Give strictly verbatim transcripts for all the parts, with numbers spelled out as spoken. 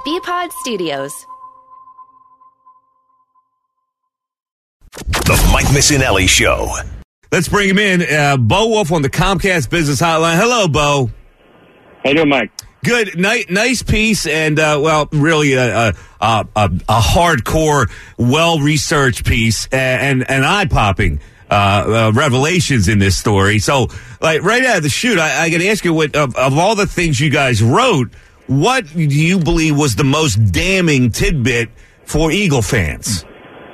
B-Pod Studios. The Mike Missinelli Show. Let's bring him in. Uh, Bo Wolf on the Comcast Business Hotline. Hello, Bo. How you doing, Mike? Good. Nice, nice piece, and, uh, well, really a, a, a, a hardcore, well-researched piece and, and eye-popping uh, uh, revelations in this story. So, like, right out of the chute, I, I got to ask you, what of, of all the things you guys wrote, what do you believe was the most damning tidbit for Eagle fans?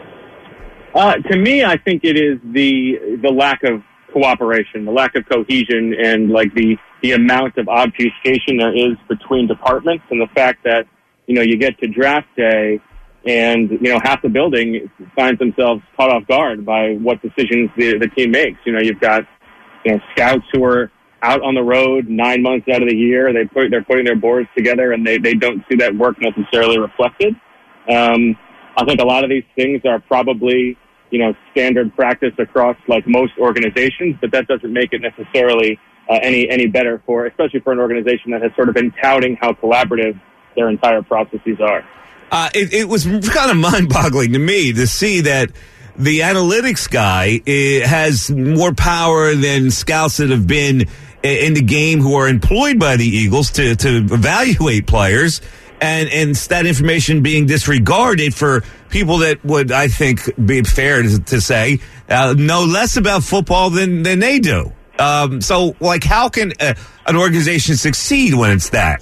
Uh, to me, I think it is the the lack of cooperation, the lack of cohesion, and like the, the amount of obfuscation there is between departments, and the fact that, you know, you get to draft day and, you know, half the building finds themselves caught off guard by what decisions the, the team makes. You know, you've got, you know, scouts who are out on the road nine months out of the year. They put, they're putting their boards together, and they, they don't see that work necessarily reflected. Um, I think a lot of these things are probably, you know, standard practice across like most organizations, but that doesn't make it necessarily uh, any any better for, especially for an organization that has sort of been touting how collaborative their entire processes are. Uh, it, it was kind of mind-boggling to me to see that the analytics guy uh, has more power than scouts that have been in the game who are employed by the Eagles to, to evaluate players. And, and that information being disregarded for people that would, I think, be fair to, to say, uh, know less about football than, than they do. Um, so, like, how can uh, an organization succeed when it's that?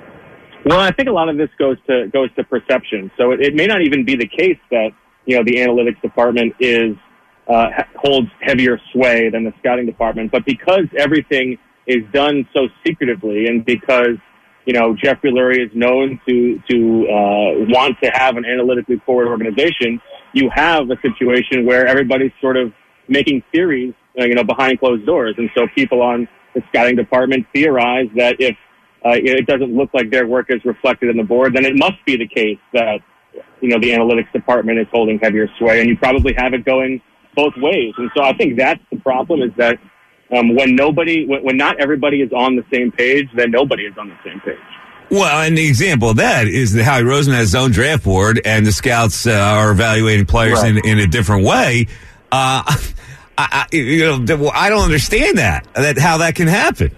Well, I think a lot of this goes to goes to perception. So it, it may not even be the case that, you know, the analytics department is uh, holds heavier sway than the scouting department, but because everything is done so secretively, and because, you know, Jeffrey Lurie is known to to uh, want to have an analytically forward organization, you have a situation where everybody's sort of making theories, uh, you know, behind closed doors. And so people on the scouting department theorize that if uh, it doesn't look like their work is reflected in the board, then it must be the case that, you know, the analytics department is holding heavier sway. And you probably have it going both ways. And so I think that's the problem, is that Um, when nobody, when, when not everybody is on the same page, then nobody is on the same page. Well, and the example of that is that Howie Roseman has his own draft board, and the scouts uh, are evaluating players right. in, in a different way. Uh, I, I, you know, I don't understand that, that how that can happen.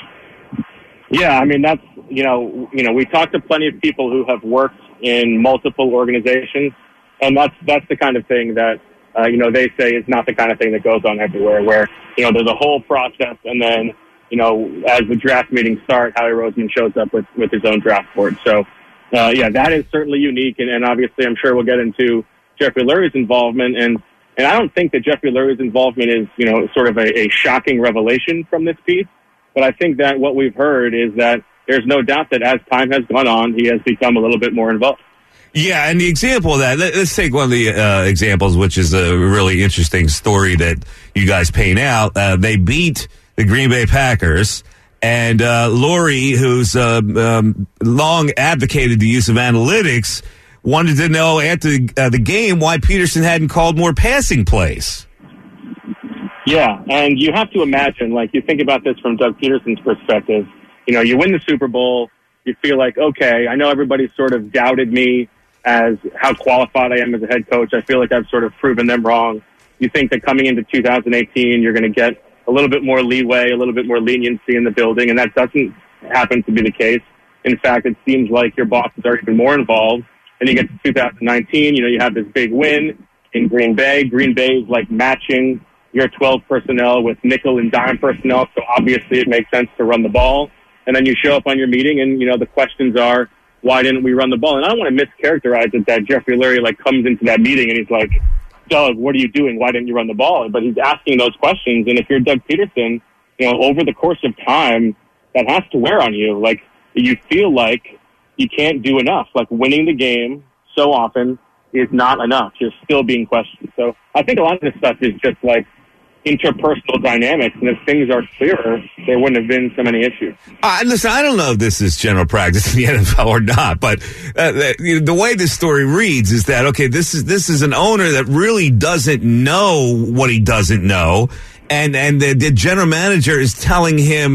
Yeah, I mean, that's, you know, you know, we talked to plenty of people who have worked in multiple organizations, and that's that's the kind of thing that, Uh, you know, they say is not the kind of thing that goes on everywhere, where, you know, there's a whole process, and then, you know, as the draft meetings start, Howie Roseman shows up with, with his own draft board. So, uh, yeah, that is certainly unique, and, and obviously I'm sure we'll get into Jeffrey Lurie's involvement, and, and I don't think that Jeffrey Lurie's involvement is, you know, sort of a, a shocking revelation from this piece, but I think that what we've heard is that there's no doubt that as time has gone on, he has become a little bit more involved. Yeah, and the example of that, let's take one of the uh, examples, which is a really interesting story that you guys paint out. Uh, they beat the Green Bay Packers, and uh, Lurie, who's uh, um, long advocated the use of analytics, wanted to know after uh, the game why Peterson hadn't called more passing plays. Yeah, and you have to imagine, like, you think about this from Doug Peterson's perspective. You know, you win the Super Bowl, you feel like, okay, I know everybody sort of doubted me as how qualified I am as a head coach. I feel like I've sort of proven them wrong. You think that coming into two thousand eighteen, you're going to get a little bit more leeway, a little bit more leniency in the building, and that doesn't happen to be the case. In fact, it seems like your bosses are even more involved. And you get to two thousand nineteen, you know, you have this big win in Green Bay. Green Bay is like matching your twelve personnel with nickel and dime personnel, so obviously it makes sense to run the ball. And then you show up on your meeting, and, you know, the questions are, why didn't we run the ball? And I don't want to mischaracterize it that Jeffrey Lurie, like, comes into that meeting and he's like, Doug, what are you doing? Why didn't you run the ball? But he's asking those questions. And if you're Doug Peterson, you know, over the course of time, that has to wear on you. Like, you feel like you can't do enough. Like, winning the game so often is not enough. You're still being questioned. So I think a lot of this stuff is just, like, interpersonal dynamics, and if things are clearer, there wouldn't have been so many issues. Uh, listen, I don't know if this is general practice in the N F L or not, but uh, the, the way this story reads is that, okay, this is this is an owner that really doesn't know what he doesn't know, and and the, the general manager is telling him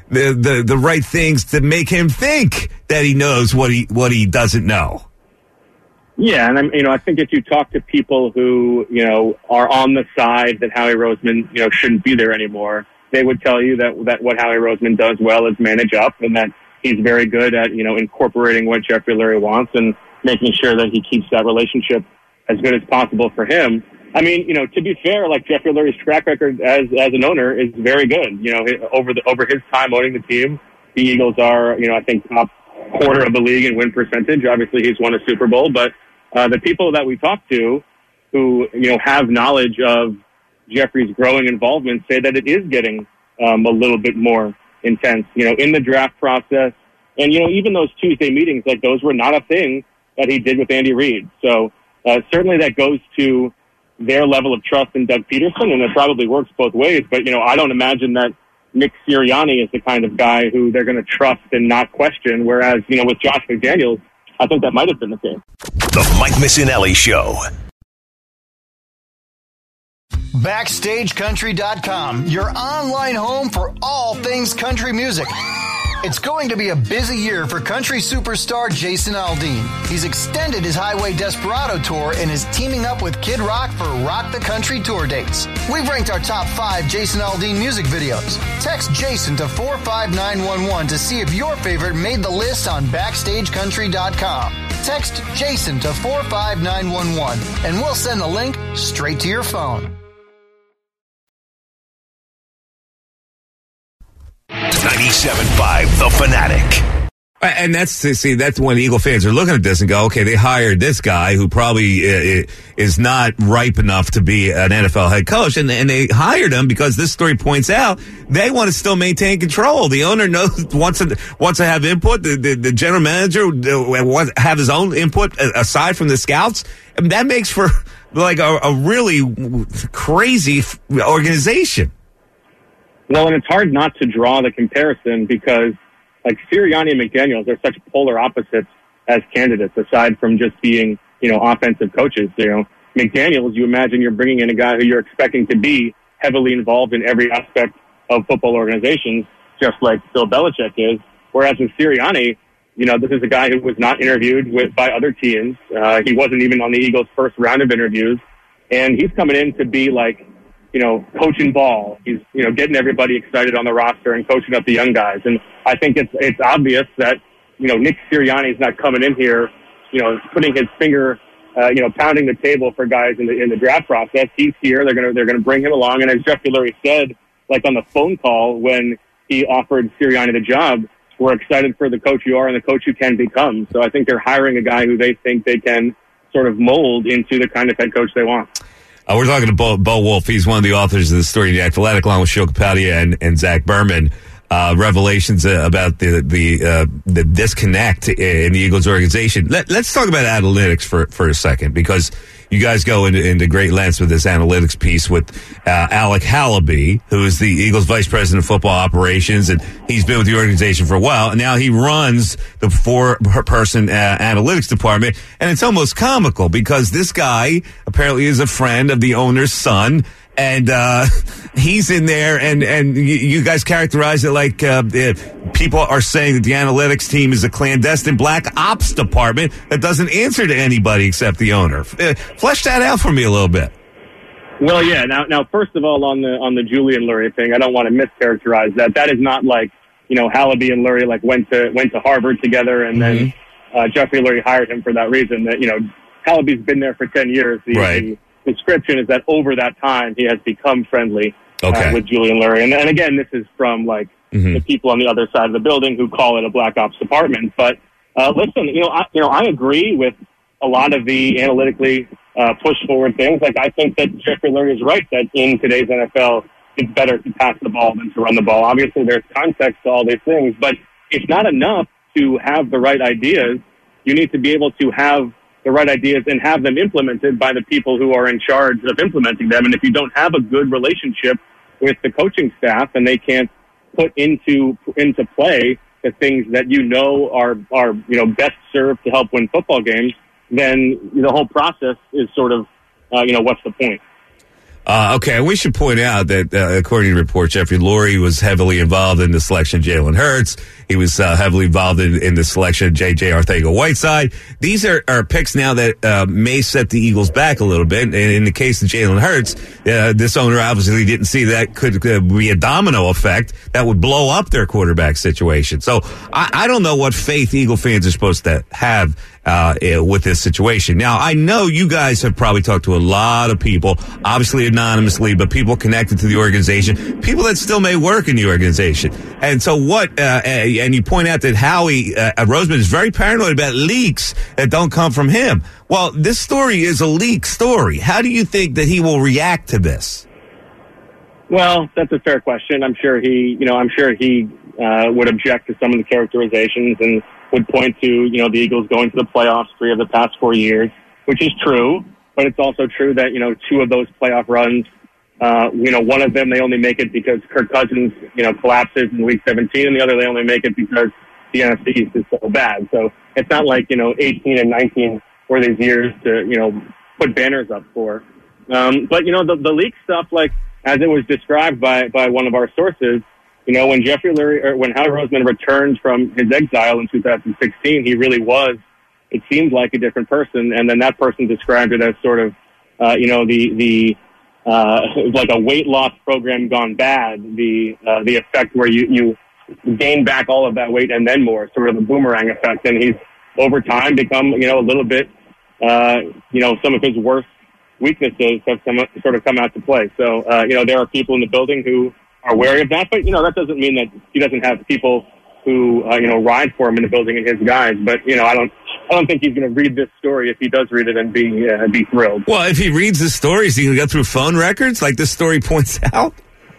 the, the, the right things to make him think that he knows what he what he doesn't know. Yeah, and I'm, you know, I think if you talk to people who, you know, are on the side that Howie Roseman, you know, shouldn't be there anymore, they would tell you that that what Howie Roseman does well is manage up, and that he's very good at, you know, incorporating what Jeffrey Lurie wants and making sure that he keeps that relationship as good as possible for him. I mean, you know, to be fair, like Jeffrey Lurie's track record as as an owner is very good. You know, over the over his time owning the team, the Eagles are, you know, I think top quarter of the league in win percentage. Obviously, he's won a Super Bowl, but uh, the people that we talk to who, you know, have knowledge of Jeffrey's growing involvement say that it is getting um, a little bit more intense, you know, in the draft process. And, you know, even those Tuesday meetings, like those were not a thing that he did with Andy Reid. So uh, certainly that goes to their level of trust in Doug Peterson, and it probably works both ways. But, you know, I don't imagine that Nick Sirianni is the kind of guy who they're going to trust and not question, whereas, you know, with Josh McDaniels, I think that might have been the case. The Mike Missinelli Show. Backstage Country dot com, your online home for all things country music. It's going to be a busy year for country superstar Jason Aldean. He's extended his Highway Desperado tour and is teaming up with Kid Rock for Rock the Country tour dates. We've ranked our top five Jason Aldean music videos. Text Jason to four five nine one one to see if your favorite made the list on Backstage Country dot com. Text Jason to four five nine one one and we'll send the link straight to your phone. ninety-seven point five The Fanatic. And that's, see, that's when Eagle fans are looking at this and go, okay, they hired this guy who probably uh, is not ripe enough to be an N F L head coach. And, and they hired him because this story points out they want to still maintain control. The owner knows, wants to, wants to have input. The, the, the general manager wants to have his own input aside from the scouts. And that makes for like a, a really crazy organization. Well, and it's hard not to draw the comparison because, like, Sirianni and McDaniels are such polar opposites as candidates, aside from just being, you know, offensive coaches. You know, McDaniels, you imagine you're bringing in a guy who you're expecting to be heavily involved in every aspect of football organizations, just like Bill Belichick is. Whereas with Sirianni, you know, this is a guy who was not interviewed with by other teams. Uh, he wasn't even on the Eagles' first round of interviews. And he's coming in to be, like, you know, coaching ball. He's, you know, getting everybody excited on the roster and coaching up the young guys. And I think it's it's obvious that, you know, Nick Sirianni is not coming in here, you know, putting his finger, uh, you know, pounding the table for guys in the in the draft process. He's here. They're gonna they're gonna bring him along. And as Jeffrey Lurie said, like on the phone call when he offered Sirianni the job, we're excited for the coach you are and the coach you can become. So I think they're hiring a guy who they think they can sort of mold into the kind of head coach they want. Uh, we're talking to Bo, Bo Wolf. He's one of the authors of the story in The Athletic, along with Shil Kapadia and, and Zach Berman. Uh, revelations uh, about the the uh, the disconnect in the Eagles organization. Let, let's talk about analytics for, for a second, because you guys go into, into great lengths with this analytics piece with uh, Alec Halaby, who is the Eagles vice president of football operations, and he's been with the organization for a while. And now he runs the four-person uh, analytics department, and it's almost comical because this guy apparently is a friend of the owner's son. And uh, he's in there, and, and you, you guys characterize it like uh, people are saying that the analytics team is a clandestine black ops department that doesn't answer to anybody except the owner. Uh, flesh that out for me a little bit. Well, yeah. Now, now, first of all, on the on the Julian Lurie thing, I don't want to mischaracterize that. That is not like, you know, Halaby and Lurie like went to went to Harvard together, and mm-hmm. then uh, Jeffrey Lurie hired him for that reason. That, you know, Halaby's been there for ten years. The, right. The, description is that over that time he has become friendly okay. uh, with Julian Lurie. And, and again, this is from like mm-hmm. the people on the other side of the building who call it a black ops department. But uh, listen, you know, I, you know, I agree with a lot of the analytically uh, push forward things. Like I think that Jeffrey Lurie is right that in today's N F L it's better to pass the ball than to run the ball. Obviously, there's context to all these things, but it's not enough to have the right ideas. You need to be able to have the right ideas and have them implemented by the people who are in charge of implementing them. And if you don't have a good relationship with the coaching staff and they can't put into into play the things that you know are, are you know, best served to help win football games, then the whole process is sort of, uh, you know, what's the point? Uh, okay, and we should point out that, uh, according to reports, Jeffrey Lurie was heavily involved in the selection of Jalen Hurts. He was uh, heavily involved in, in the selection of J J Arcega-Whiteside. These are, are picks now that uh, may set the Eagles back a little bit. And in the case of Jalen Hurts, uh, this owner obviously didn't see that could uh, be a domino effect that would blow up their quarterback situation. So I, I don't know what faith Eagle fans are supposed to have uh, with this situation. Now, I know you guys have probably talked to a lot of people, obviously anonymously, but people connected to the organization, people that still may work in the organization. And so what, uh, and you point out that Howie uh, Roseman is very paranoid about leaks that don't come from him. Well, this story is a leak story. How do you think that he will react to this? Well, that's a fair question. I'm sure he, you know, I'm sure he uh, would object to some of the characterizations and would point to, you know, the Eagles going to the playoffs three of the past four years, which is true. But it's also true that, you know, two of those playoff runs, uh, you know, one of them they only make it because Kirk Cousins, you know, collapses in week seventeen, and the other they only make it because the N F C East is so bad. So it's not like, you know, eighteen and nineteen were these years to, you know, put banners up for. Um, but, you know, the, the leak stuff, like, as it was described by, by one of our sources, you know, when Jeffrey Lurie, or when Howie Roseman returned from his exile in two thousand sixteen, he really was, it seemed like a different person. And then that person described it as sort of, uh, you know, the, the, uh, like a weight loss program gone bad, the, uh, the effect where you, you gain back all of that weight and then more, sort of a boomerang effect. And he's over time become, you know, a little bit, uh, you know, some of his worst weaknesses have come, sort of come out to play. So, uh, you know, there are people in the building who are wary of that, but, you know, that doesn't mean that he doesn't have people who, uh, you know, ride for him in the building and his guys. But, you know, I don't, I don't think he's going to read this story, if he does read it, and be, uh, be thrilled. Well, if he reads the story, is he going to go through phone records like this story points out?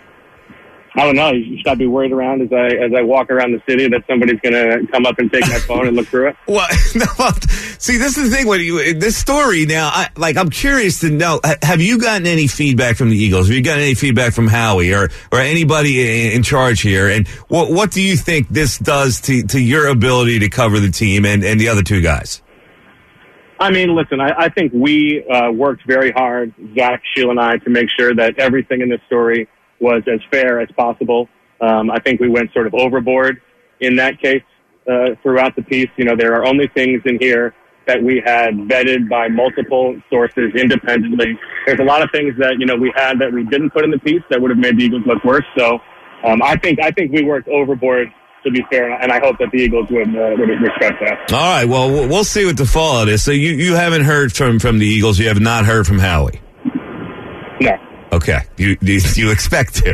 I don't know. You should I be worried around as I as I walk around the city that somebody's going to come up and take my phone and look through it? Well, no, see, this is the thing. When you this story now, I, like, I'm curious to know: have you gotten any feedback from the Eagles? Have you gotten any feedback from Howie or or anybody in, in charge here? And what what do you think this does to to your ability to cover the team and, and the other two guys? I mean, listen, I, I think we uh, worked very hard, Zach, Sheil, and I, to make sure that everything in this story was as fair as possible. Um, I think we went sort of overboard in that case uh, throughout the piece. You know, there are only things in here that we had vetted by multiple sources independently. There's a lot of things that, you know, we had that we didn't put in the piece that would have made the Eagles look worse. So um, I think I think we worked overboard, to be fair, and I hope that the Eagles would, uh, would respect that. All right, well, we'll see what the fallout is. So you, you haven't heard from, from the Eagles. You have not heard from Howie? No. Okay. You, do you expect to? Uh,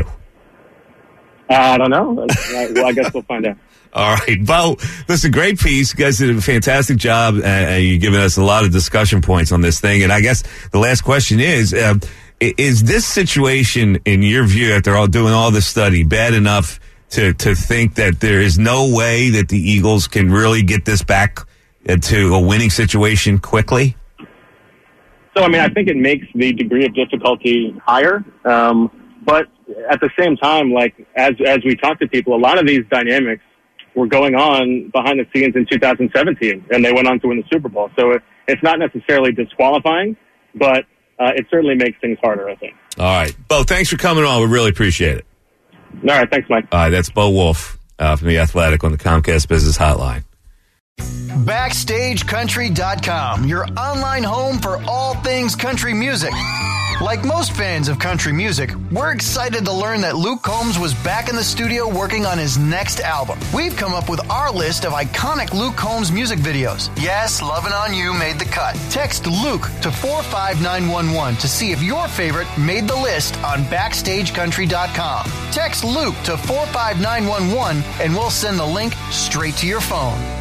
I don't know. Well, I guess we'll find out. All right. Bo, listen, great piece. You guys did a fantastic job, uh, and you've given us a lot of discussion points on this thing. And I guess the last question is, uh, is this situation, in your view, after all doing all this study, bad enough to, to think that there is no way that the Eagles can really get this back to a winning situation quickly? So, I mean, I think it makes the degree of difficulty higher. Um, but at the same time, like, as as we talk to people, a lot of these dynamics were going on behind the scenes in two thousand seventeen, and they went on to win the Super Bowl. So it, it's not necessarily disqualifying, but uh, it certainly makes things harder, I think. All right. Bo, thanks for coming on. We really appreciate it. All right. Thanks, Mike. All right. That's Bo Wolf uh, from The Athletic on the Comcast Business Hotline. Backstage Country dot com, your online home for all things country music. Like most fans of country music, we're excited to learn that Luke Combs was back in the studio working on his next album. We've come up with our list of iconic Luke Combs music videos. Yes, Lovin' On You made the cut. Text Luke to four five nine one one to see if your favorite made the list on Backstage Country dot com. Text Luke to four five nine one one and we'll send the link straight to your phone.